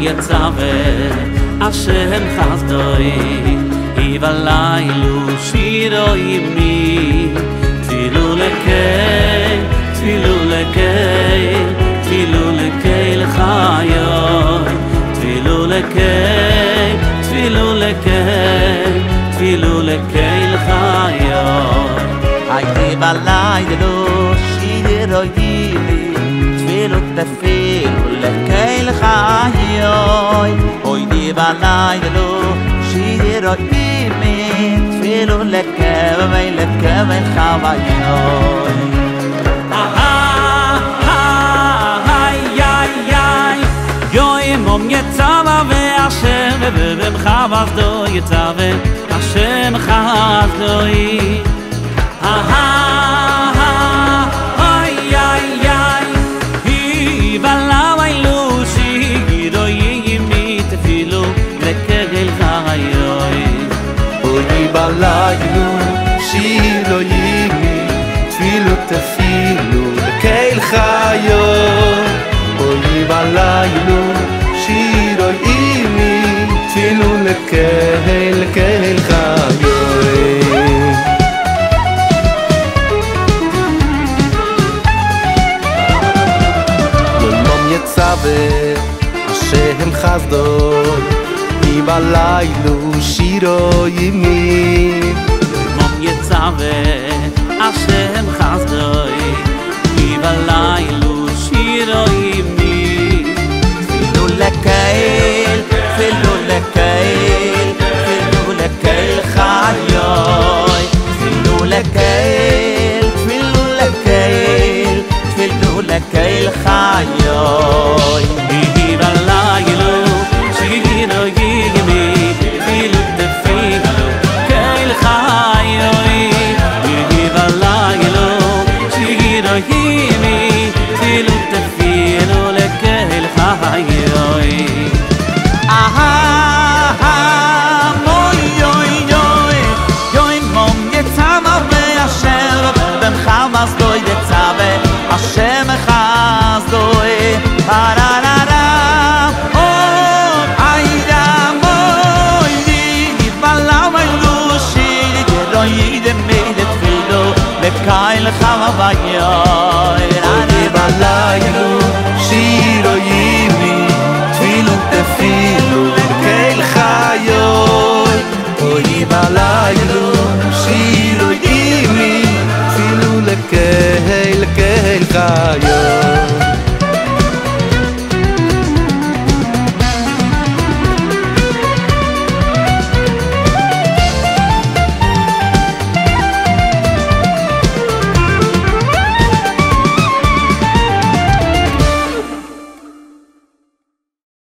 יצווה השם חסדוי יבלילו שירו ימי תפילו לקהל תפילו לקהל תפילו לקהל חיי תפילו לקהל תפילו לקהל תפילו לקהל חיי הייתי בלילה שירו ימי תפילו תפילו לקהל חיי הייתי בלילה שירו ימי תפילו לקהל חיי יצווה והשם ובמך עבדו יצווה השם חסדוי היבלע ואילו שירו ימי תפילו לקהל חיי היבלע שירו ימי תפילו תפילו לקהל חיי היבלע שירו ימי תפילו לקהל חיי יצווה השם חסדוי יבלילו שירו ימי יצווה השם חסדוי יבלילו שירו ימי תפילו לקהל תפילו לקהל תפילו לקהל חיי תפילו לקהל תפילו לקהל תפילו לקהל חיי יבלילו שירו ימי תפילו תפילו לקהל חיי יבלילו שירו ימי תפילו תפילו לקהל חיי השם חסדוי פרררה איידה מוידי יבלע ואילו שירו ימי תפילו לקהל חיי יבלע